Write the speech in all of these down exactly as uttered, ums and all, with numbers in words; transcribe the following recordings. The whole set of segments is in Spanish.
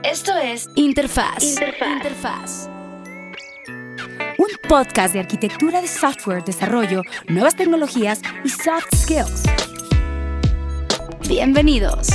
Esto es Interfaz. Interfaz. Interfaz. Un podcast de arquitectura de software, desarrollo, nuevas tecnologías y soft skills. Bienvenidos.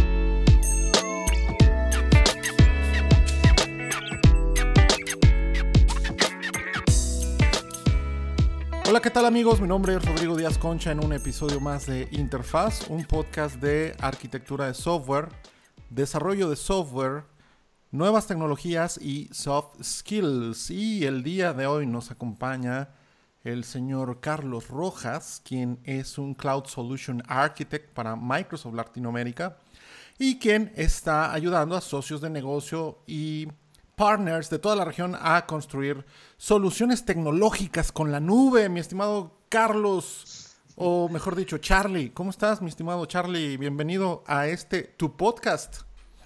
Hola, ¿qué tal amigos? Mi nombre es Rodrigo Díaz Concha en un episodio más de Interfaz, un podcast de arquitectura de software, desarrollo de software, nuevas tecnologías y soft skills. Y el día de hoy nos acompaña el señor Carlos Rojas, quien es un Cloud Solution Architect para Microsoft Latinoamérica y quien está ayudando a socios de negocio y partners de toda la región a construir soluciones tecnológicas con la nube. Mi estimado Carlos, o mejor dicho, Charlie. ¿Cómo estás, mi estimado Charlie? Bienvenido a este, tu podcast.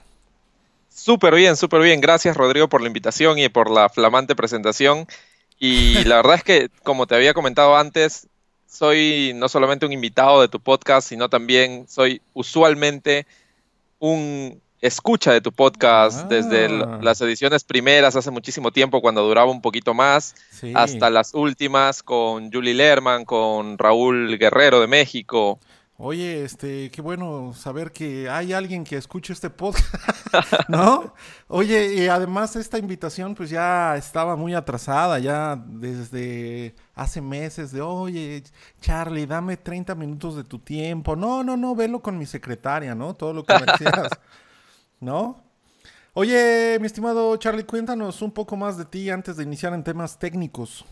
Súper bien, súper bien. Gracias, Rodrigo, por la invitación y por la flamante presentación. Y la verdad es que, como te había comentado antes, soy no solamente un invitado de tu podcast, sino también soy usualmente un escucha de tu podcast ah. desde el, las ediciones primeras hace muchísimo tiempo, cuando duraba un poquito más, sí. hasta las últimas con Julie Lerman, con Raúl Guerrero de México. Oye, este, qué bueno saber que hay alguien que escuche este podcast, ¿no? Oye, y además esta invitación pues ya estaba muy atrasada, ya desde hace meses de, oye, Charlie, dame treinta minutos de tu tiempo. No, no, no, velo con mi secretaria, ¿no? Todo lo que me decías, ¿no? Oye, mi estimado Charlie, cuéntanos un poco más de ti antes de iniciar en temas técnicos.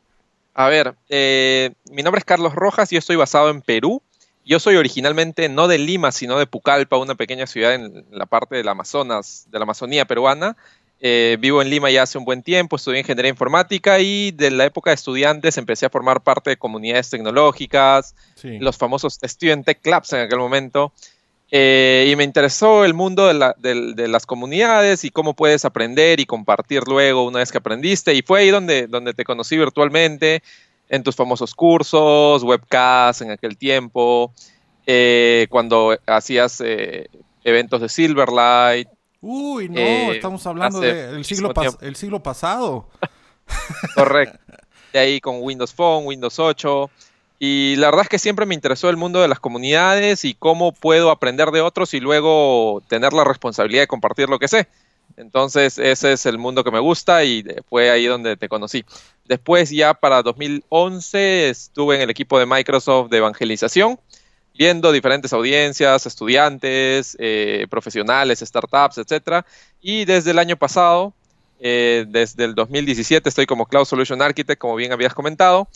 A ver, eh, mi nombre es Carlos Rojas, yo estoy basado en Perú. Yo soy originalmente no de Lima, sino de Pucallpa, una pequeña ciudad en la parte del Amazonas, de la Amazonía peruana. Eh, vivo en Lima ya hace un buen tiempo, estudié ingeniería informática y de la época de estudiantes empecé a formar parte de comunidades tecnológicas, sí. los famosos Student Tech Clubs en aquel momento. Eh, y me interesó el mundo de, la, de, de las comunidades y cómo puedes aprender y compartir luego una vez que aprendiste. Y fue ahí donde, donde te conocí virtualmente, en tus famosos cursos, webcasts en aquel tiempo, eh, cuando hacías eh, eventos de Silverlight. Uy, no, eh, estamos hablando del siglo, pas- el siglo pasado. Correcto. De ahí con Windows Phone, Windows ocho. Y la verdad es que siempre me interesó el mundo de las comunidades y cómo puedo aprender de otros y luego tener la responsabilidad de compartir lo que sé. Entonces ese es el mundo que me gusta y fue ahí donde te conocí. Después ya para dos mil once estuve en el equipo de Microsoft de evangelización, viendo diferentes audiencias, estudiantes, eh, profesionales, startups, etcétera. Y desde el año pasado, eh, desde el dos mil diecisiete, estoy como Cloud Solution Architect, como bien habías comentado.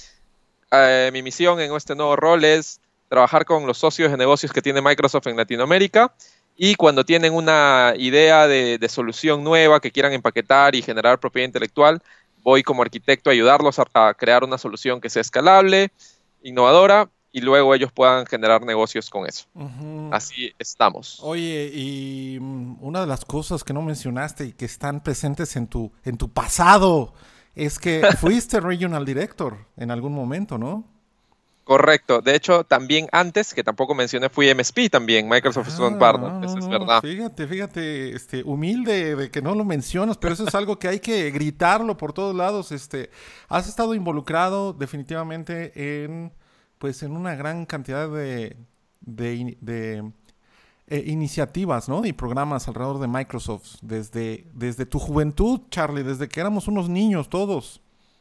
Eh, mi misión en este nuevo rol es trabajar con los socios de negocios que tiene Microsoft en Latinoamérica. Y cuando tienen una idea de, de solución nueva que quieran empaquetar y generar propiedad intelectual, voy como arquitecto a ayudarlos a, a crear una solución que sea escalable, innovadora, y luego ellos puedan generar negocios con eso. Uh-huh. Así estamos. Oye, y una de las cosas que no mencionaste y que están presentes en tu, en tu pasado es que fuiste Regional Director en algún momento, ¿no? Correcto. De hecho, también antes, que tampoco mencioné, fui M S P también, Microsoft ah, Student Partner. No, eso no, es verdad. Fíjate, fíjate, este, humilde de que no lo mencionas, pero eso es algo que hay que gritarlo por todos lados. Este, has estado involucrado definitivamente en, pues, en una gran cantidad de, de, de eh, iniciativas, ¿no? Y programas alrededor de Microsoft desde, desde tu juventud, Charlie, desde que éramos unos niños todos.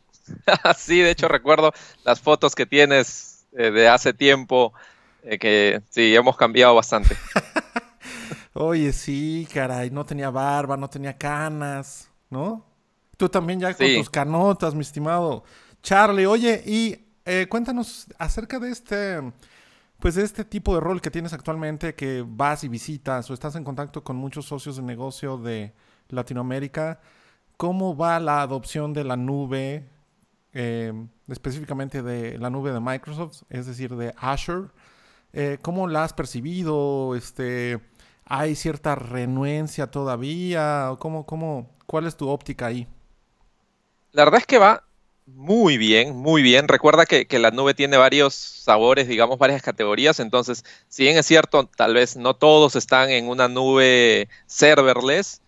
Sí, de hecho recuerdo las fotos que tienes eh, de hace tiempo, eh, que sí, hemos cambiado bastante. Oye, sí, caray, no tenía barba, no tenía canas, ¿no? Tú también ya sí. Con tus canotas, mi estimado Charlie. Oye, y eh, cuéntanos acerca de este, pues de este tipo de rol que tienes actualmente, que vas y visitas o estás en contacto con muchos socios de negocio de Latinoamérica. ¿Cómo va la adopción de la nube? Eh, específicamente de la nube de Microsoft, es decir, de Azure. Eh, ¿Cómo la has percibido? Este, ¿hay cierta renuencia todavía? ¿Cómo, cómo, ¿Cuál es tu óptica ahí? La verdad es que va muy bien, muy bien. Recuerda que, que la nube tiene varios sabores, digamos, varias categorías. Entonces, si bien es cierto, tal vez no todos están en una nube serverless,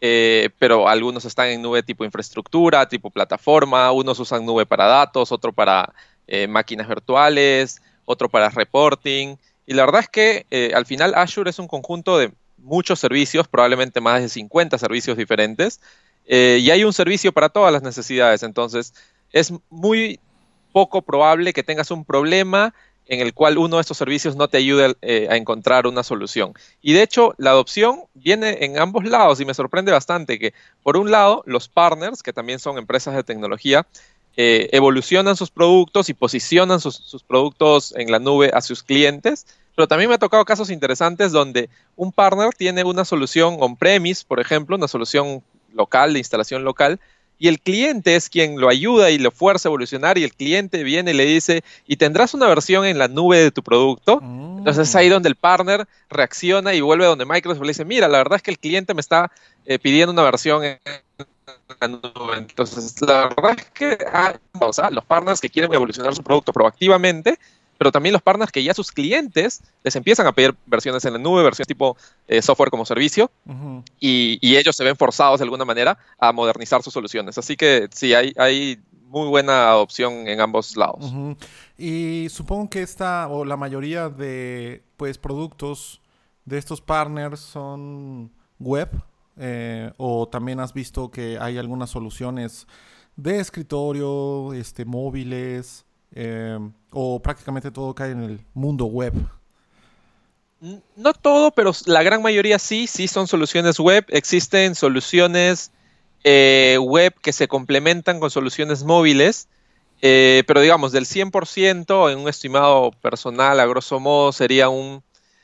eh, pero algunos están en nube tipo infraestructura, tipo plataforma, unos usan nube para datos, otro para eh, máquinas virtuales, otro para reporting. Y la verdad es que eh, al final Azure es un conjunto de muchos servicios, probablemente más de cincuenta servicios diferentes, eh, y hay un servicio para todas las necesidades. Entonces, es muy poco probable que tengas un problema en el cual uno de estos servicios no te ayude eh, a encontrar una solución. Y de hecho, la adopción viene en ambos lados y me sorprende bastante que, por un lado, los partners, que también son empresas de tecnología, eh, evolucionan sus productos y posicionan sus, sus productos en la nube a sus clientes, pero también me ha tocado casos interesantes donde un partner tiene una solución on-premise, por ejemplo, una solución local, de instalación local, y el cliente es quien lo ayuda y lo fuerza a evolucionar, y el cliente viene y le dice, ¿y tendrás una versión en la nube de tu producto? Mm. Entonces es ahí donde el partner reacciona y vuelve donde Microsoft le dice, mira, la verdad es que el cliente me está eh, pidiendo una versión en la nube. Entonces la verdad es que hay, o sea, los partners que quieren evolucionar su producto proactivamente, pero también los partners que ya sus clientes les empiezan a pedir versiones en la nube, versiones tipo eh, software como servicio, uh-huh. y, y ellos se ven forzados de alguna manera a modernizar sus soluciones. Así que sí, hay, hay muy buena adopción en ambos lados. Uh-huh. Y supongo que esta, o la mayoría de pues productos de estos partners son web, eh, o también has visto que hay algunas soluciones de escritorio, este, móviles, Eh, o prácticamente todo cae en el mundo web. No todo, pero la gran mayoría sí, sí son soluciones web. Existen soluciones eh, web que se complementan con soluciones móviles, eh, pero digamos, del cien por ciento, en un estimado personal, a grosso modo, sería un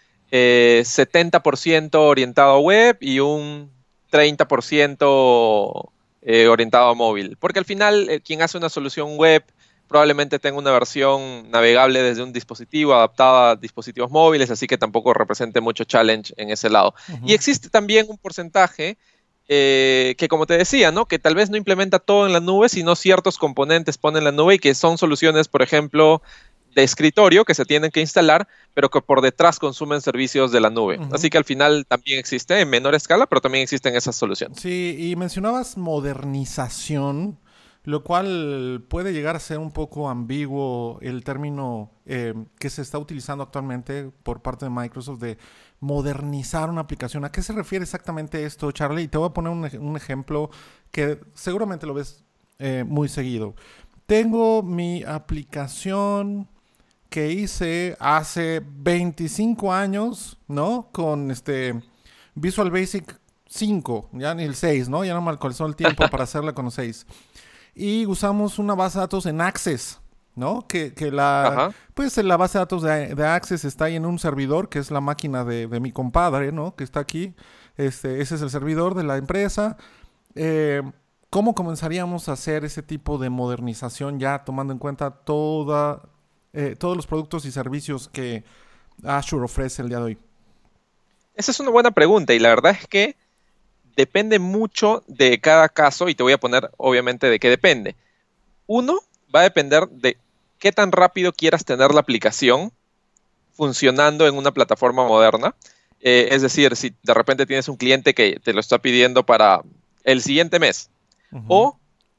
eh, setenta por ciento orientado a web y un treinta por ciento eh, orientado a móvil. Porque al final, eh, quien hace una solución web probablemente tenga una versión navegable desde un dispositivo, adaptada a dispositivos móviles, así que tampoco represente mucho challenge en ese lado. Uh-huh. Y existe también un porcentaje eh, que, como te decía, ¿no? que tal vez no implementa todo en la nube, sino ciertos componentes pone en la nube y que son soluciones, por ejemplo, de escritorio que se tienen que instalar, pero que por detrás consumen servicios de la nube. Uh-huh. Así que al final también existe en menor escala, pero también existen esas soluciones. Sí, y mencionabas modernización, lo cual puede llegar a ser un poco ambiguo el término eh, que se está utilizando actualmente por parte de Microsoft de modernizar una aplicación. ¿A qué se refiere exactamente esto, Charlie? Y te voy a poner un, un ejemplo que seguramente lo ves eh, muy seguido. Tengo mi aplicación que hice hace veinticinco años, ¿no? Con este Visual Basic cinco, ya ni el seis, ¿no? Ya no me alcanzó el tiempo para hacerla con el seis. Y usamos una base de datos en Access, ¿no? Que, que la, Ajá. pues la base de datos de, de Access está ahí en un servidor, que es la máquina de, de mi compadre, ¿no? Que está aquí. Este, ese es el servidor de la empresa. Eh, ¿Cómo comenzaríamos a hacer ese tipo de modernización ya tomando en cuenta toda, eh, todos los productos y servicios que Azure ofrece el día de hoy? Esa es una buena pregunta y la verdad es que depende mucho de cada caso y te voy a poner obviamente de qué depende. Uno, va a depender de qué tan rápido quieras tener la aplicación funcionando en una plataforma moderna. Eh, es decir, si de repente tienes un cliente que te lo está pidiendo para el siguiente mes, uh-huh. o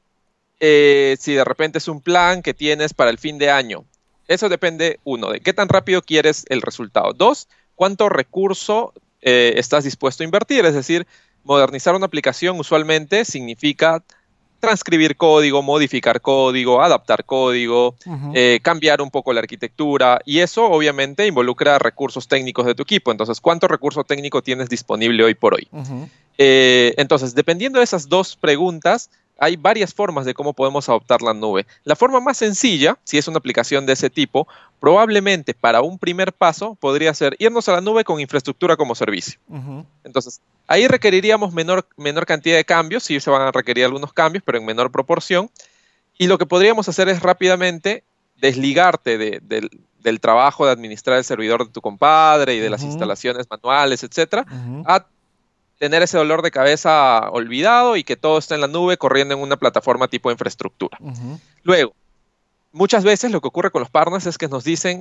eh, si de repente es un plan que tienes para el fin de año. Eso depende, uno, de qué tan rápido quieres el resultado. Dos, cuánto recurso eh, estás dispuesto a invertir. Es decir, modernizar una aplicación usualmente significa transcribir código, modificar código, adaptar código, uh-huh. eh, cambiar un poco la arquitectura, y eso obviamente involucra recursos técnicos de tu equipo. Entonces, ¿cuánto recurso técnico tienes disponible hoy por hoy? Uh-huh. Eh, entonces, dependiendo de esas dos preguntas, hay varias formas de cómo podemos adoptar la nube. La forma más sencilla, si es una aplicación de ese tipo, probablemente para un primer paso podría ser irnos a la nube con infraestructura como servicio. Uh-huh. Entonces, ahí requeriríamos menor, menor cantidad de cambios, sí se van a requerir algunos cambios, pero en menor proporción. Y lo que podríamos hacer es rápidamente desligarte de, de, del trabajo de administrar el servidor de tu compadre y de uh-huh. las instalaciones manuales, etcétera, uh-huh. a tener ese dolor de cabeza olvidado y que todo está en la nube corriendo en una plataforma tipo infraestructura. Uh-huh. Luego, muchas veces lo que ocurre con los partners es que nos dicen,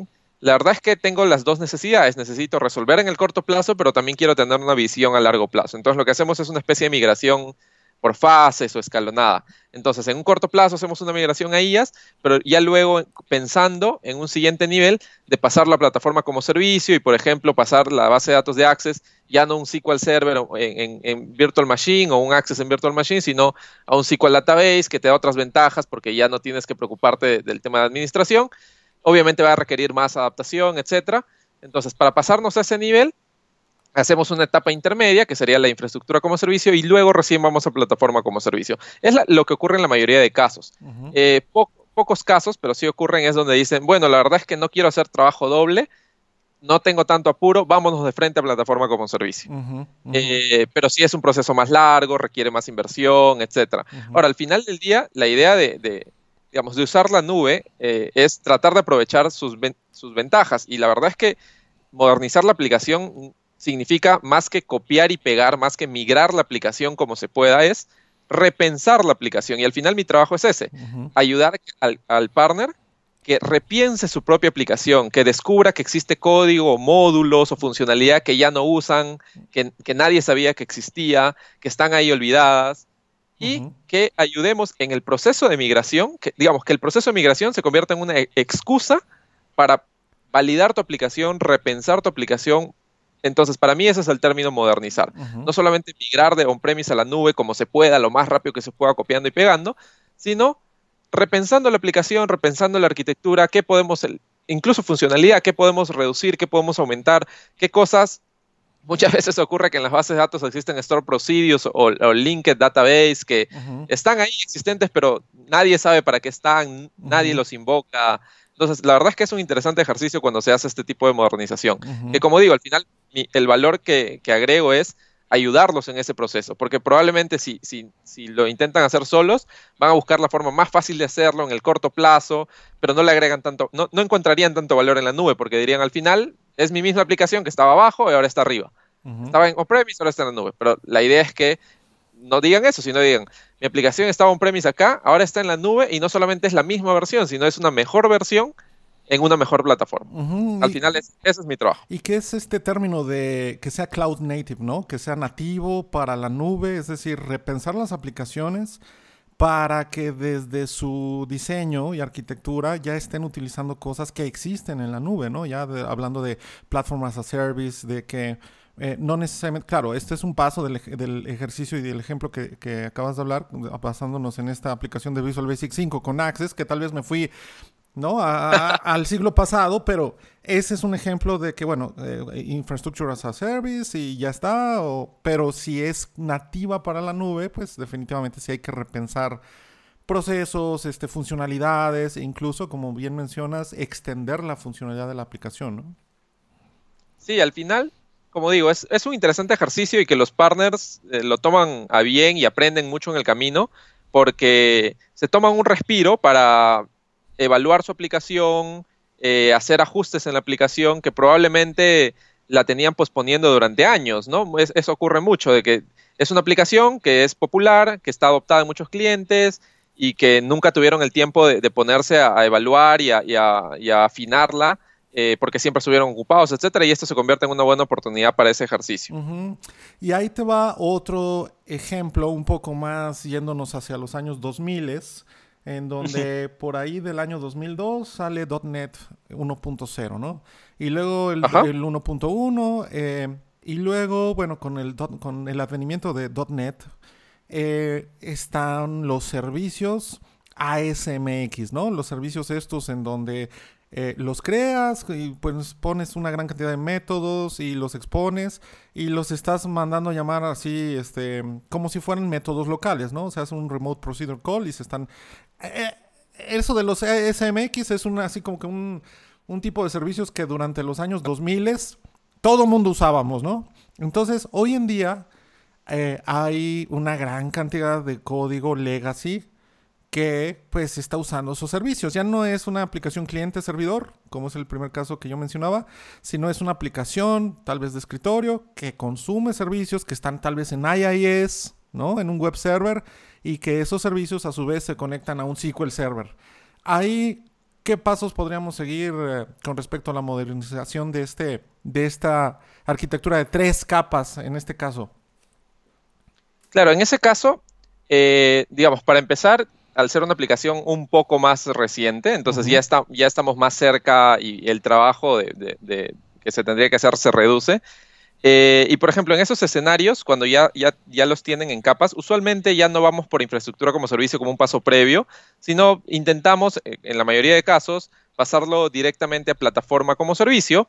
La verdad es que tengo las dos necesidades. Necesito resolver en el corto plazo, pero también quiero tener una visión a largo plazo. Entonces lo que hacemos es una especie de migración por fases o escalonada. Entonces en un corto plazo hacemos una migración a I A S, pero ya luego pensando en un siguiente nivel de pasar la plataforma como servicio y, por ejemplo, pasar la base de datos de Access ya no un S Q L Server en, en, en Virtual Machine o un Access en Virtual Machine, sino a un S Q L Database que te da otras ventajas porque ya no tienes que preocuparte de, del tema de administración. Obviamente va a requerir más adaptación, etcétera. Entonces, para pasarnos a ese nivel, hacemos una etapa intermedia, que sería la infraestructura como servicio, y luego recién vamos a plataforma como servicio. Es la, lo que ocurre en la mayoría de casos. Uh-huh. Eh, po- pocos casos, pero sí ocurren, es donde dicen, bueno, la verdad es que no quiero hacer trabajo doble, no tengo tanto apuro, vámonos de frente a plataforma como servicio. Uh-huh, uh-huh. Eh, pero sí es un proceso más largo, requiere más inversión, etcétera. Uh-huh. Ahora, al final del día, la idea de... de digamos, de usar la nube, eh, es tratar de aprovechar sus, ven- sus ventajas. Y la verdad es que modernizar la aplicación significa más que copiar y pegar, más que migrar la aplicación como se pueda, es repensar la aplicación. Y al final mi trabajo es ese, uh-huh. ayudar al, al partner que repiense su propia aplicación, que descubra que existe código, módulos o funcionalidad que ya no usan, que, que nadie sabía que existía, que están ahí olvidadas. Y uh-huh. que ayudemos en el proceso de migración, que digamos que el proceso de migración se convierta en una excusa para validar tu aplicación, repensar tu aplicación. Entonces, para mí ese es el término modernizar. Uh-huh. No solamente migrar de on-premise a la nube como se pueda, lo más rápido que se pueda, copiando y pegando, sino repensando la aplicación, repensando la arquitectura, qué podemos, incluso funcionalidad, qué podemos reducir, qué podemos aumentar, qué cosas. Muchas veces ocurre que en las bases de datos existen store procedures o, o linked database que uh-huh. están ahí existentes, pero nadie sabe para qué están, uh-huh. nadie los invoca. Entonces, la verdad es que es un interesante ejercicio cuando se hace este tipo de modernización. Uh-huh. Que como digo, al final mi, el valor que, que agrego es ayudarlos en ese proceso, porque probablemente si, si, si lo intentan hacer solos, van a buscar la forma más fácil de hacerlo en el corto plazo, pero no le agregan tanto, no, no encontrarían tanto valor en la nube, porque dirían al final, es mi misma aplicación que estaba abajo y ahora está arriba. Uh-huh. Estaba en on-premise, ahora está en la nube. Pero la idea es que no digan eso, sino digan, mi aplicación estaba on-premise acá, ahora está en la nube y no solamente es la misma versión, sino es una mejor versión en una mejor plataforma. Uh-huh. Al y, final es, ese es mi trabajo. ¿Y qué es este término de que sea cloud native, ¿no? Que sea nativo para la nube, es decir, repensar las aplicaciones para que desde su diseño y arquitectura ya estén utilizando cosas que existen en la nube, ¿no? Ya de, hablando de platform as a service, de que eh, no necesariamente, claro, este es un paso del, del ejercicio y del ejemplo que, que acabas de hablar, basándonos en esta aplicación de Visual Basic cinco con Access, que tal vez me fui, ¿no? A, a, al siglo pasado, pero ese es un ejemplo de que, bueno, eh, infrastructure as a service y ya está, o, pero si es nativa para la nube, pues definitivamente sí hay que repensar procesos, este, funcionalidades, e incluso, como bien mencionas, extender la funcionalidad de la aplicación, ¿no? Sí, al final, como digo, es, es un interesante ejercicio y que los partners eh, lo toman a bien y aprenden mucho en el camino, porque se toman un respiro para evaluar su aplicación, eh, hacer ajustes en la aplicación que probablemente la tenían posponiendo durante años, ¿no? Es, eso ocurre mucho, de que es una aplicación que es popular, que está adoptada en muchos clientes y que nunca tuvieron el tiempo de, de ponerse a, a evaluar y a, y a, y a afinarla, eh, porque siempre estuvieron ocupados, etcétera, y esto se convierte en una buena oportunidad para ese ejercicio. Uh-huh. Y ahí te va otro ejemplo, un poco más yéndonos hacia los años dos mil, en donde por ahí del año dos mil dos sale .NET uno punto cero, ¿no? Y luego el, el uno punto uno, eh, y luego, bueno, con el, con el advenimiento de .NET, eh, están los servicios A S M X, ¿no? Los servicios estos en donde eh, los creas y pues pones una gran cantidad de métodos y los expones y los estás mandando a llamar así, este, como si fueran métodos locales, ¿no? O sea, es un remote procedure call y se están... Eh, eso de los A S M X es una, así como que un, un tipo de servicios que durante los años dos mil todo mundo usábamos, ¿no? Entonces, hoy en día eh, hay una gran cantidad de código legacy que pues está usando esos servicios. Ya no es una aplicación cliente-servidor, como es el primer caso que yo mencionaba, sino es una aplicación tal vez de escritorio que consume servicios que están tal vez en I I S, ¿no? En un web server, y que esos servicios a su vez se conectan a un S Q L server. Ahí ¿qué pasos podríamos seguir eh, con respecto a la modernización de, este, de esta arquitectura de tres capas en este caso? Claro, en ese caso, eh, digamos, para empezar, al ser una aplicación un poco más reciente, entonces Uh-huh. ya, está, ya estamos más cerca y el trabajo de, de- de que se tendría que hacer se reduce. Eh, y por ejemplo, en esos escenarios, cuando ya, ya, ya los tienen en capas, usualmente ya no vamos por infraestructura como servicio como un paso previo, sino intentamos, eh, en la mayoría de casos, pasarlo directamente a plataforma como servicio.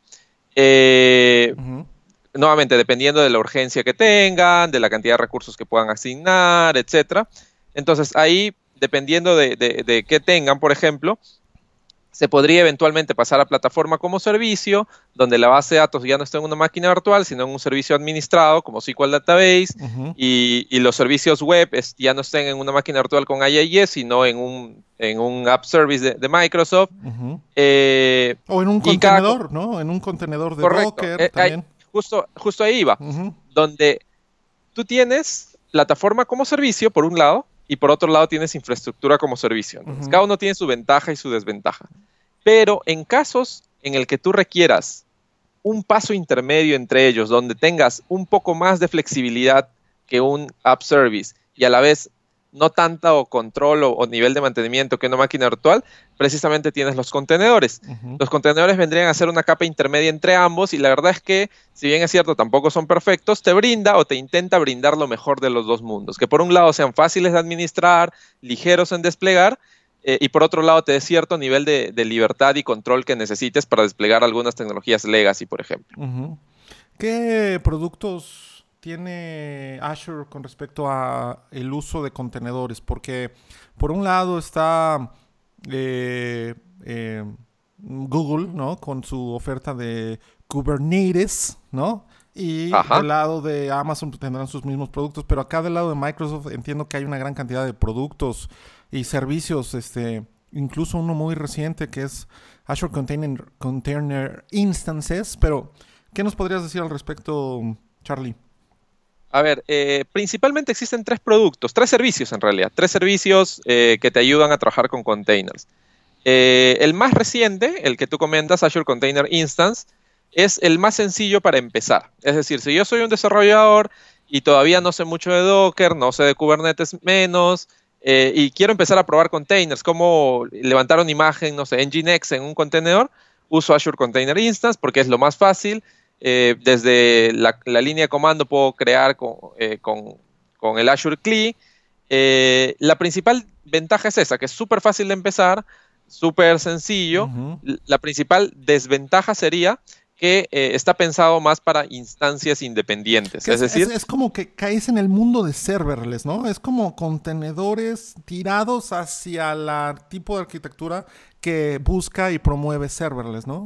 Eh, Uh-huh. Nuevamente, dependiendo de la urgencia que tengan, de la cantidad de recursos que puedan asignar, etcétera. Entonces, ahí, dependiendo de, de, de qué tengan, por ejemplo, se podría eventualmente pasar a plataforma como servicio, donde la base de datos ya no está en una máquina virtual, sino en un servicio administrado como S Q L Database, Uh-huh. y, y los servicios web es- ya no estén en una máquina virtual con I I S, sino en un, en un app service de, de Microsoft. Uh-huh. Eh, O en un y cada co- contenedor, ¿no? En un contenedor de correcto, Docker eh, ahí- también. justo, justo ahí iba, Uh-huh. donde tú tienes plataforma como servicio, por un lado, y por otro lado tienes infraestructura como servicio. Entonces, Ujú. cada uno tiene su ventaja y su desventaja. Pero en casos en el que tú requieras un paso intermedio entre ellos, donde tengas un poco más de flexibilidad que un app service y a la vez no tanto control o, o nivel de mantenimiento que una máquina virtual, precisamente tienes los contenedores. Uh-huh. Los contenedores vendrían a ser una capa intermedia entre ambos y la verdad es que, si bien es cierto, tampoco son perfectos, te brinda o te intenta brindar lo mejor de los dos mundos. Que por un lado sean fáciles de administrar, ligeros en desplegar, eh, y por otro lado te dé cierto nivel de, de libertad y control que necesites para desplegar algunas tecnologías legacy, por ejemplo. Ujú. ¿Qué productos tiene Azure con respecto a el uso de contenedores? Porque por un lado está eh, eh, Google, ¿no? Con su oferta de Kubernetes, ¿no? Y Ajá. del lado de Amazon tendrán sus mismos productos, pero acá del lado de Microsoft entiendo que hay una gran cantidad de productos y servicios, este, incluso uno muy reciente que es Azure Container, Container Instances, pero ¿qué nos podrías decir al respecto, Charlie? A ver, eh, principalmente existen tres productos, tres servicios en realidad, tres servicios eh, que te ayudan a trabajar con containers. Eh, el más reciente, el que tú comentas, Azure Container Instance, es el más sencillo para empezar. Es decir, si yo soy un desarrollador y todavía no sé mucho de Docker, no sé de Kubernetes menos, eh, y quiero empezar a probar containers, como levantar una imagen, no sé, Nginx en un contenedor, uso Azure Container Instance porque es lo más fácil. Eh, desde la, la línea de comando puedo crear con, eh, con, con el Azure C L I. Eh, la principal ventaja es esa, que es súper fácil de empezar, súper sencillo. Uh-huh. La principal desventaja sería que eh, está pensado más para instancias independientes. Es, Es decir, es, es como que caes en el mundo de serverless, ¿no? Es como contenedores tirados hacia el tipo de arquitectura que busca y promueve serverless, ¿no?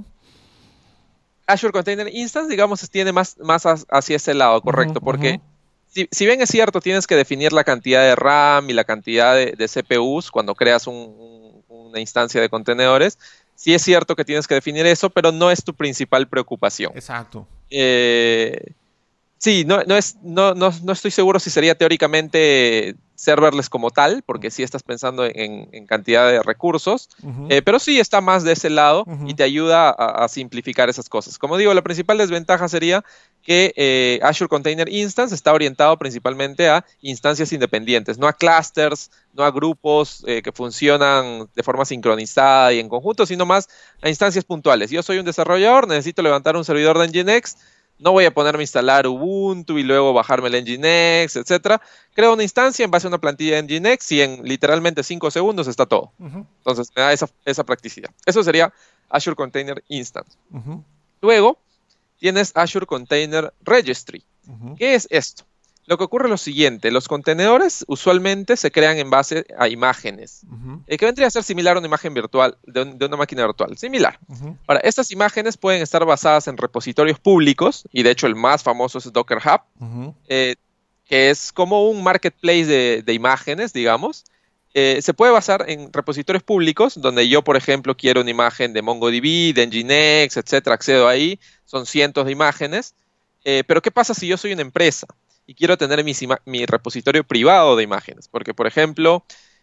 Azure Container Instance, digamos, tiene más, más hacia ese lado, correcto, Ujú, porque ujú. si, si bien es cierto, tienes que definir la cantidad de RAM y la cantidad de, de C P Us cuando creas un, un, una instancia de contenedores, sí es cierto que tienes que definir eso, pero no es tu principal preocupación. Exacto. Eh, sí, no, no, es, no, no, no estoy seguro si sería teóricamente serverless como tal, porque sí estás pensando en, en cantidad de recursos, Uh-huh. eh, pero sí está más de ese lado Ujú. y te ayuda a, a simplificar esas cosas. Como digo, la principal desventaja sería que eh, Azure Container Instance está orientado principalmente a instancias independientes, no a clusters, no a grupos eh, que funcionan de forma sincronizada y en conjunto, sino más a instancias puntuales. Yo soy un desarrollador, necesito levantar un servidor de Nginx, no voy a ponerme a instalar Ubuntu y luego bajarme el Nginx, etcétera. Creo una instancia en base a una plantilla de Nginx y en literalmente cinco segundos está todo. Uh-huh. Entonces me da esa, esa practicidad. Eso sería Azure Container Instance. Uh-huh. Luego tienes Azure Container Registry. Uh-huh. ¿Qué es esto? Lo que ocurre es lo siguiente. Los contenedores usualmente se crean en base a imágenes. Uh-huh. Eh, que vendría a ser similar a una imagen virtual, de, un, de una máquina virtual. Similar. Uh-huh. Ahora, estas imágenes pueden estar basadas en repositorios públicos, y de hecho el más famoso es Docker Hub, Uh-huh. eh, que es como un marketplace de, de imágenes, digamos. Eh, se puede basar en repositorios públicos, donde yo, por ejemplo, quiero una imagen de MongoDB, de Nginx, etcétera, accedo ahí, son cientos de imágenes. Eh, pero ¿qué pasa si yo soy una empresa y quiero tener mis ima- mi repositorio privado de imágenes? Porque, por ejemplo,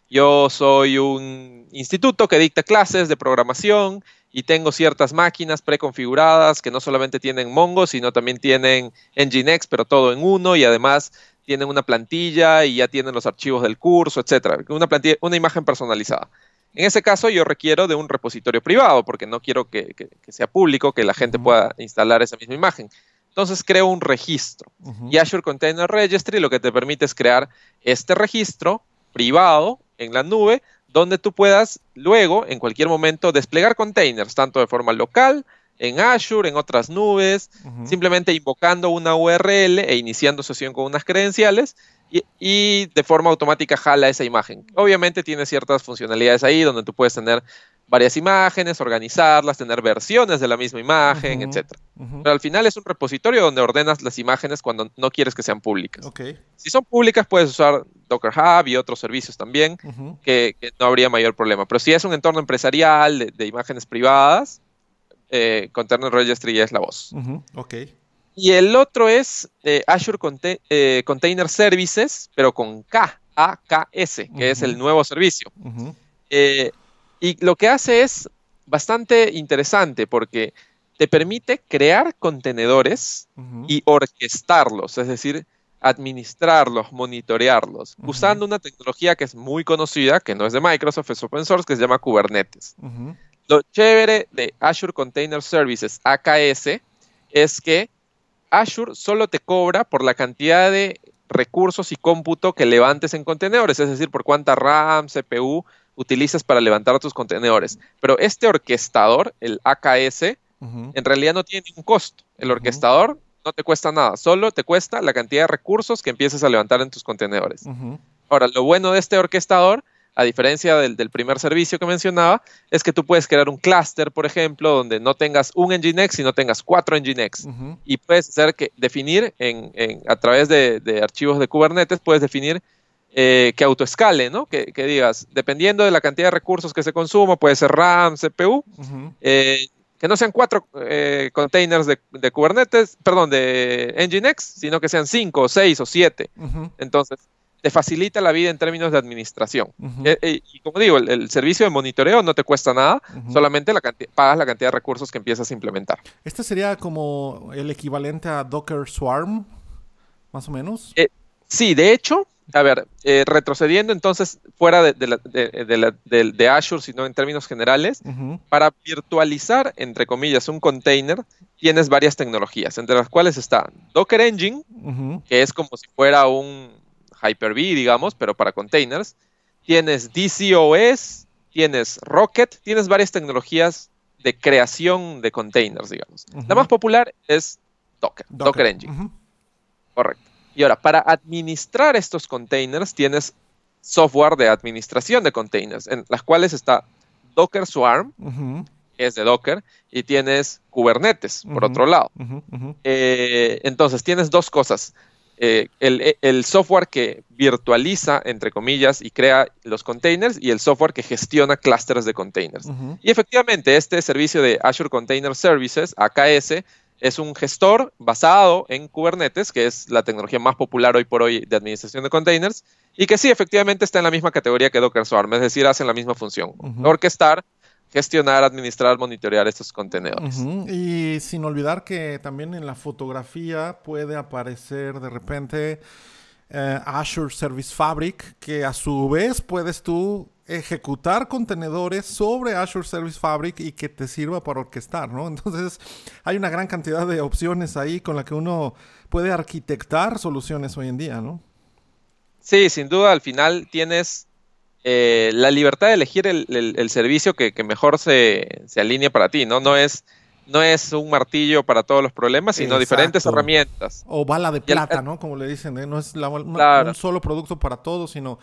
yo soy un instituto que dicta clases de programación y tengo ciertas máquinas preconfiguradas que no solamente tienen Mongo, sino también tienen Nginx, pero todo en uno, y además tienen una plantilla y ya tienen los archivos del curso, etcétera. Una plantilla, una imagen personalizada. En ese caso yo requiero de un repositorio privado porque no quiero que, que, que sea público, que la gente uh-huh. pueda instalar esa misma imagen. Entonces creo un registro. Uh-huh. Y Azure Container Registry lo que te permite es crear este registro privado en la nube donde tú puedas luego, en cualquier momento, desplegar containers, tanto de forma local, en Azure, en otras nubes, uh-huh. simplemente invocando una U R L e iniciando sesión con unas credenciales y, y de forma automática jala esa imagen. Obviamente tiene ciertas funcionalidades ahí donde tú puedes tener varias imágenes, organizarlas, tener versiones de la misma imagen, uh-huh. etcétera. Uh-huh. Pero al final es un repositorio donde ordenas las imágenes cuando no quieres que sean públicas. Okay. Si son públicas puedes usar Docker Hub y otros servicios también, uh-huh. que, que no habría mayor problema. Pero si es un entorno empresarial de, de imágenes privadas, Eh, Container Registry es la voz. Uh-huh. Okay. Y el otro es eh, Azure Conte- eh, Container Services, pero con K, A K S, que uh-huh. es el nuevo servicio. Uh-huh. Eh, y lo que hace es bastante interesante porque te permite crear contenedores uh-huh. y orquestarlos, es decir, administrarlos, monitorearlos, uh-huh. usando una tecnología que es muy conocida, que no es de Microsoft, es open source, que se llama Kubernetes. Uh-huh. Lo chévere de Azure Container Services, A K S, es que Azure solo te cobra por la cantidad de recursos y cómputo que levantes en contenedores, es decir, por cuánta RAM, C P U utilizas para levantar tus contenedores. Pero este orquestador, el A K S, uh-huh. en realidad no tiene ningún costo. El orquestador uh-huh. no te cuesta nada, solo te cuesta la cantidad de recursos que empieces a levantar en tus contenedores. Uh-huh. Ahora, lo bueno de este orquestador, a diferencia del, del primer servicio que mencionaba, es que tú puedes crear un clúster, por ejemplo, donde no tengas un Nginx, sino tengas cuatro Nginx. Uh-huh. Y puedes hacer que definir en, en, a través de, de archivos de Kubernetes, puedes definir eh, que autoescale, ¿no? Que, que digas, dependiendo de la cantidad de recursos que se consuma, puede ser RAM, C P U, uh-huh. eh, que no sean cuatro eh, containers de, de Kubernetes, perdón, de Nginx, sino que sean cinco, o seis, o siete. Uh-huh. Entonces, te facilita la vida en términos de administración. Uh-huh. Eh, eh, y como digo, el, el servicio de monitoreo no te cuesta nada, uh-huh. solamente la canti- pagas la cantidad de recursos que empiezas a implementar. ¿Este sería como el equivalente a Docker Swarm, más o menos? Eh, sí, de hecho, a ver, eh, retrocediendo entonces fuera de, de, la, de, de, la, de, de Azure, sino en términos generales, uh-huh. para virtualizar, entre comillas, un container, tienes varias tecnologías, entre las cuales está Docker Engine, uh-huh. que es como si fuera un Hyper-V, digamos, pero para containers. Tienes D C O S, tienes Rocket, tienes varias tecnologías de creación de containers, digamos. Uh-huh. La más popular es Docker, Docker, Docker Engine. Uh-huh. Correcto. Y ahora, para administrar estos containers, tienes software de administración de containers, en las cuales está Docker Swarm, uh-huh. que es de Docker, y tienes Kubernetes, uh-huh. por otro lado. Uh-huh. Uh-huh. Eh, entonces, tienes dos cosas. Eh, el, el software que virtualiza, entre comillas, y crea los containers, y el software que gestiona clústeres de containers. Uh-huh. Y efectivamente, este servicio de Azure Container Services, A K S, es un gestor basado en Kubernetes, que es la tecnología más popular hoy por hoy de administración de containers, y que sí, efectivamente está en la misma categoría que Docker Swarm, es decir, hacen la misma función. Uh-huh. Orquestar, gestionar, administrar, monitorear estos contenedores. Uh-huh. Y sin olvidar que también en la fotografía puede aparecer de repente eh, Azure Service Fabric, que a su vez puedes tú ejecutar contenedores sobre Azure Service Fabric y que te sirva para orquestar, ¿no? Entonces hay una gran cantidad de opciones ahí con la que uno puede arquitectar soluciones hoy en día, ¿no? Sí, sin duda, al final tienes Eh, la libertad de elegir el, el, el servicio que, que mejor se, se alinee para ti, ¿no? No es, no es un martillo para todos los problemas, sino Exacto. diferentes herramientas. O bala de plata, el, ¿no? Como le dicen, ¿eh? No es la, una, claro. un solo producto para todos, sino...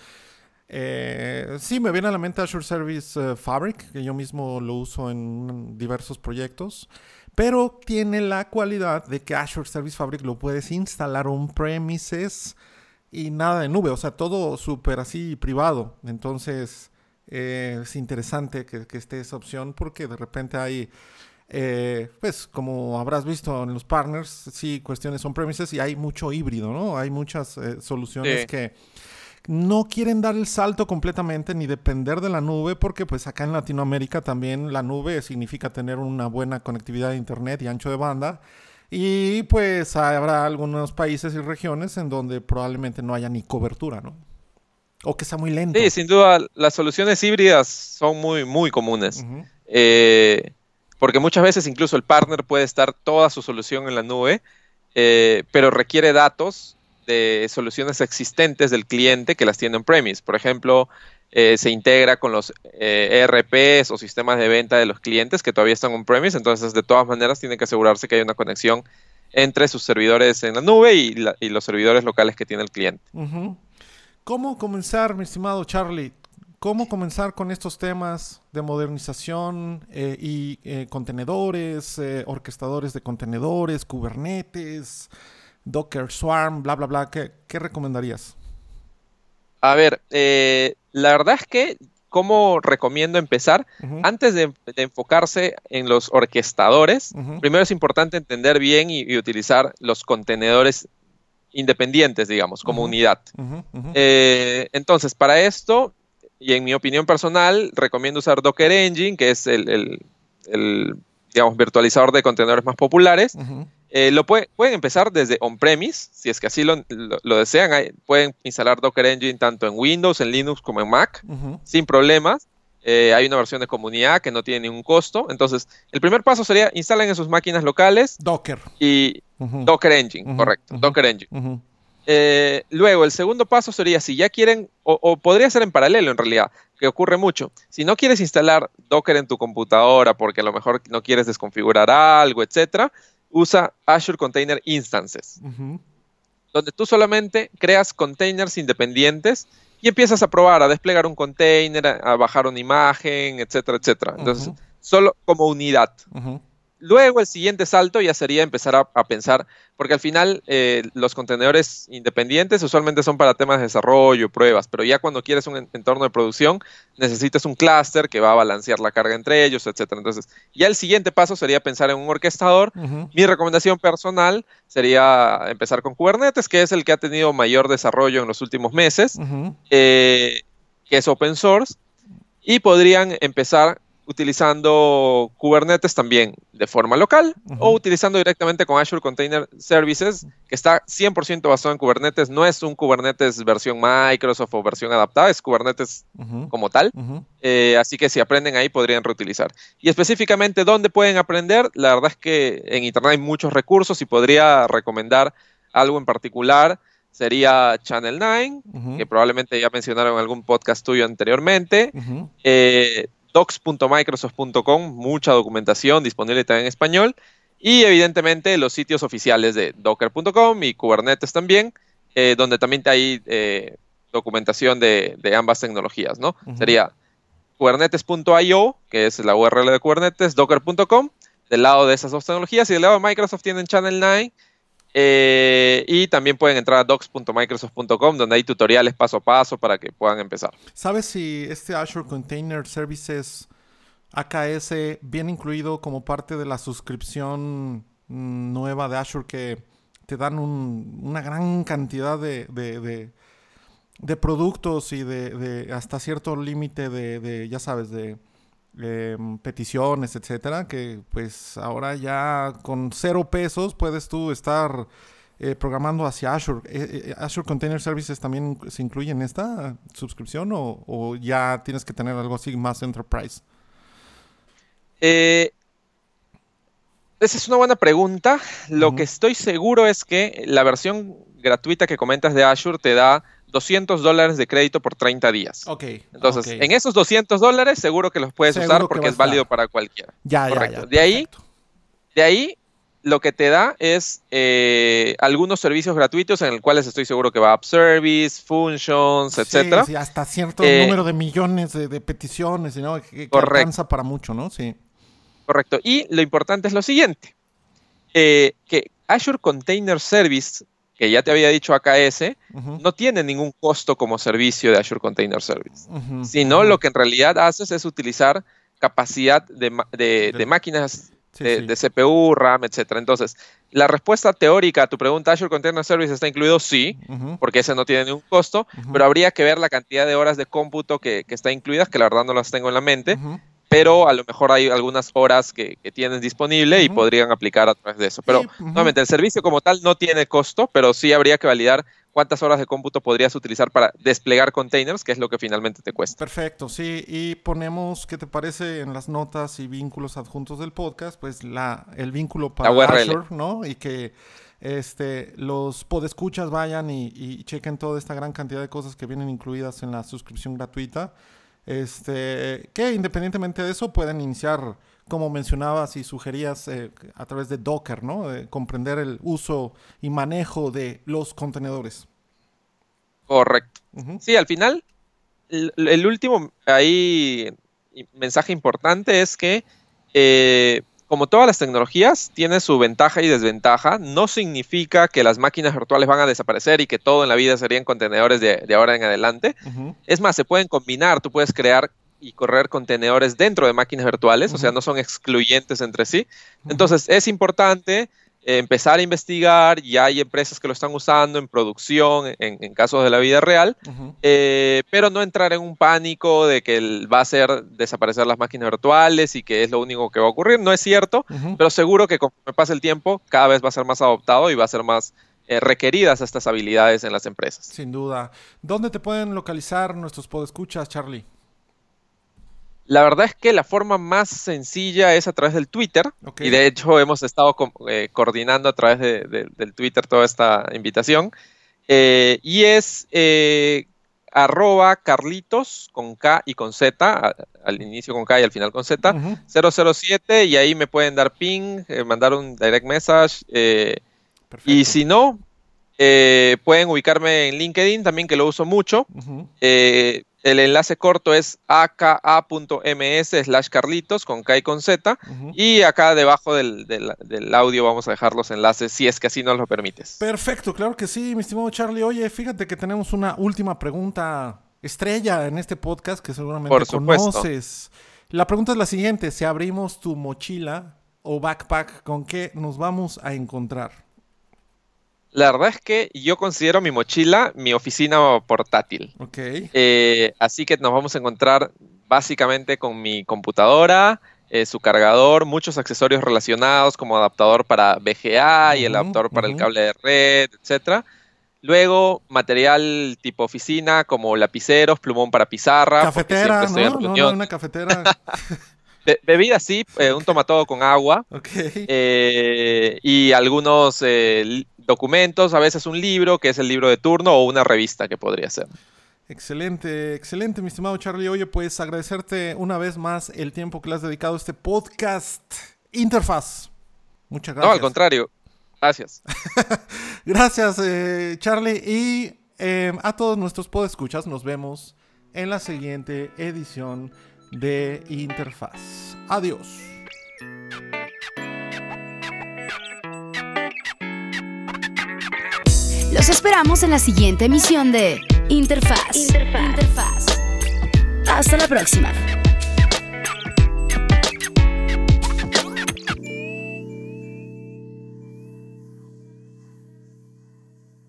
Eh, sí, me viene a la mente Azure Service uh, Fabric, que yo mismo lo uso en diversos proyectos, pero tiene la cualidad de que Azure Service Fabric lo puedes instalar on-premises y nada de nube, o sea, todo súper así privado. Entonces, eh, es interesante que, que esté esa opción porque de repente hay, eh, pues, como habrás visto en los partners, sí, cuestiones on-premises y hay mucho híbrido, ¿no? Hay muchas eh, soluciones sí. que, no quieren dar el salto completamente ni depender de la nube, porque pues acá en Latinoamérica también la nube significa tener una buena conectividad de internet y ancho de banda. Y pues habrá algunos países y regiones en donde probablemente no haya ni cobertura, ¿no? O que sea muy lento. Sí, sin duda, las soluciones híbridas son muy, muy comunes. Uh-huh. Eh, porque muchas veces incluso el partner puede estar toda su solución en la nube, eh, pero requiere datos de soluciones existentes del cliente que las tiene on-premise. Por ejemplo, eh, se integra con los eh, E R Pes o sistemas de venta de los clientes que todavía están on-premise, entonces de todas maneras tiene que asegurarse que hay una conexión entre sus servidores en la nube y, la, y los servidores locales que tiene el cliente. Uh-huh. ¿Cómo comenzar, mi estimado Charlie? ¿Cómo comenzar con estos temas de modernización eh, y eh, contenedores, eh, orquestadores de contenedores, Kubernetes, Docker Swarm, bla, bla, bla? ¿Qué, qué recomendarías? A ver, eh, la verdad es que, ¿cómo recomiendo empezar? Uh-huh. Antes de, de enfocarse en los orquestadores, uh-huh. primero es importante entender bien y, y utilizar los contenedores independientes, digamos, como uh-huh. unidad. Uh-huh. Uh-huh. Eh, entonces, para esto, y en mi opinión personal, recomiendo usar Docker Engine, que es el, el, el digamos, virtualizador de contenedores más populares. Uh-huh. Eh, lo puede, pueden empezar desde on-premise, si es que así lo, lo, lo desean. Hay, pueden instalar Docker Engine tanto en Windows, en Linux como en Mac, uh-huh. sin problemas. Eh, hay una versión de comunidad que no tiene ningún costo. Entonces, el primer paso sería instalen en sus máquinas locales Docker. Y uh-huh. Docker Engine, uh-huh. correcto, uh-huh. Docker Engine. Uh-huh. Eh, luego, el segundo paso sería, si ya quieren, o, o podría ser en paralelo en realidad, que ocurre mucho. Si no quieres instalar Docker en tu computadora porque a lo mejor no quieres desconfigurar algo, etcétera, usa Azure Container Instances, uh-huh. donde tú solamente creas containers independientes y empiezas a probar, a desplegar un container, a, a bajar una imagen, etcétera, etcétera. Entonces, uh-huh. solo como unidad. Uh-huh. Luego, el siguiente salto ya sería empezar a, a pensar, porque al final eh, los contenedores independientes usualmente son para temas de desarrollo, pruebas, pero ya cuando quieres un en, entorno de producción, necesitas un clúster que va a balancear la carga entre ellos, etcétera. Entonces, ya el siguiente paso sería pensar en un orquestador. Uh-huh. Mi recomendación personal sería empezar con Kubernetes, que es el que ha tenido mayor desarrollo en los últimos meses, uh-huh. eh, que es open source, y podrían empezar utilizando Kubernetes también de forma local uh-huh. o utilizando directamente con Azure Container Services, que está cien por ciento basado en Kubernetes. No es un Kubernetes versión Microsoft o versión adaptada, es Kubernetes uh-huh. como tal. Uh-huh. Eh, así que si aprenden ahí podrían reutilizar. Y específicamente, ¿dónde pueden aprender? La verdad es que en Internet hay muchos recursos y podría recomendar algo en particular. Sería Channel nueve, uh-huh. que probablemente ya mencionaron en algún podcast tuyo anteriormente. Uh-huh. Eh, docs punto microsoft punto com, mucha documentación disponible también en español, y evidentemente los sitios oficiales de docker punto com y Kubernetes también, eh, donde también hay eh, documentación de, de ambas tecnologías, ¿no? Uh-huh. Sería kubernetes punto io, que es la U R L de Kubernetes, docker punto com, del lado de esas dos tecnologías, y del lado de Microsoft tienen Channel nueve, Eh, y también pueden entrar a docs punto microsoft punto com, donde hay tutoriales paso a paso para que puedan empezar. ¿Sabes si este Azure Container Services A K S viene incluido como parte de la suscripción nueva de Azure, que te dan un, una gran cantidad de, de, de, de productos y de, de hasta cierto límite de, de, ya sabes, de Eh, peticiones, etcétera, que pues ahora ya con cero pesos puedes tú estar eh, programando hacia Azure? Eh, eh, ¿Azure Container Services también se incluye en esta suscripción o, o ya tienes que tener algo así más enterprise? Eh, esa es una buena pregunta. Lo uh-huh. que estoy seguro es que la versión gratuita que comentas de Azure te da doscientos dólares de crédito por treinta días. Ok. Entonces, okay. en esos doscientos dólares seguro que los puedes seguro usar porque es válido para cualquiera. Ya, correcto. ya, ya. De ahí, de ahí, lo que te da es eh, algunos servicios gratuitos en los cuales estoy seguro que va App Service, Functions, sí, etcétera. Sí, hasta cierto eh, número de millones de, de peticiones, ¿no? Que, que alcanza para mucho, ¿no? Sí. Correcto. Y lo importante es lo siguiente. Eh, que Azure Container Service, que ya te había dicho A K S, uh-huh. no tiene ningún costo como servicio de Azure Container Service, uh-huh. sino uh-huh. lo que en realidad haces es utilizar capacidad de, de, de, de máquinas sí, de, sí. de C P U, RAM, etcétera. Entonces, la respuesta teórica a tu pregunta, ¿Azure Container Service está incluido? Sí, uh-huh. porque ese no tiene ningún costo, uh-huh. pero habría que ver la cantidad de horas de cómputo que, que está incluidas, que la verdad no las tengo en la mente, uh-huh. pero a lo mejor hay algunas horas que, que tienes disponible uh-huh. y podrían aplicar a través de eso. Pero, sí, uh-huh. nuevamente, el servicio como tal no tiene costo, pero sí habría que validar cuántas horas de cómputo podrías utilizar para desplegar containers, que es lo que finalmente te cuesta. Perfecto, sí, y ponemos, ¿qué te parece? En las notas y vínculos adjuntos del podcast, pues la, el vínculo para Azure, ¿no? Y que este, los podescuchas vayan y, y chequen toda esta gran cantidad de cosas que vienen incluidas en la suscripción gratuita. Este, que independientemente de eso pueden iniciar, como mencionabas y sugerías, eh, a través de Docker, ¿no? De comprender el uso y manejo de los contenedores. Correcto. Uh-huh. Sí, al final, el, el último ahí mensaje importante es que, eh, como todas las tecnologías, tiene su ventaja y desventaja. No significa que las máquinas virtuales van a desaparecer y que todo en la vida serían contenedores de, de ahora en adelante. Uh-huh. Es más, se pueden combinar. Tú puedes crear y correr contenedores dentro de máquinas virtuales, uh-huh. o sea, no son excluyentes entre sí. Uh-huh. Entonces, es importante eh, empezar a investigar. Ya hay empresas que lo están usando en producción, en, en casos de la vida real, uh-huh. eh, pero no entrar en un pánico de que va a hacer desaparecer las máquinas virtuales y que es lo único que va a ocurrir. No es cierto, uh-huh. pero seguro que conforme pase el tiempo, cada vez va a ser más adoptado y va a ser más eh, requeridas estas habilidades en las empresas. Sin duda. ¿Dónde te pueden localizar nuestros podescuchas, Charlie? La verdad es que la forma más sencilla es a través del Twitter, okay. y de hecho hemos estado co- eh, coordinando a través de, de, del Twitter toda esta invitación, eh, y es eh, arroba Carlitos con K y con Z, a, al inicio con K y al final con Z, uh-huh. cero cero siete, y ahí me pueden dar ping, eh, mandar un direct message, eh, y si no, eh, pueden ubicarme en LinkedIn también, que lo uso mucho. Uh-huh. eh, El enlace corto es aka.ms slash Carlitos con K y con Z. Uh-huh. Y acá debajo del, del, del audio vamos a dejar los enlaces si es que así nos lo permites. Perfecto, claro que sí, mi estimado Charlie. Oye, fíjate que tenemos una última pregunta estrella en este podcast que seguramente Por conoces. La pregunta es la siguiente. Si abrimos tu mochila o backpack, ¿con qué nos vamos a encontrar? La verdad es que yo considero mi mochila mi oficina portátil. Okay. Eh, así que nos vamos a encontrar básicamente con mi computadora, eh, su cargador, muchos accesorios relacionados como adaptador para V G A uh-huh, y el adaptador para uh-huh. el cable de red, etcétera. Luego, material tipo oficina como lapiceros, plumón para pizarra. Cafetera, ¿no? No, no, una cafetera. Be- bebida sí, eh, un tomatodo con agua. Okay. Eh, y algunos eh, documentos, a veces un libro, que es el libro de turno, o una revista que podría ser. Excelente, excelente, mi estimado Charlie. Oye, pues agradecerte una vez más el tiempo que le has dedicado a este podcast Interfaz. Muchas gracias. No, al contrario. Gracias. Gracias, eh, Charlie. Y eh, a todos nuestros podescuchas, nos vemos en la siguiente edición de Interfaz. Adiós. Los esperamos en la siguiente emisión de Interfaz. Interfaz. Interfaz. Hasta la próxima.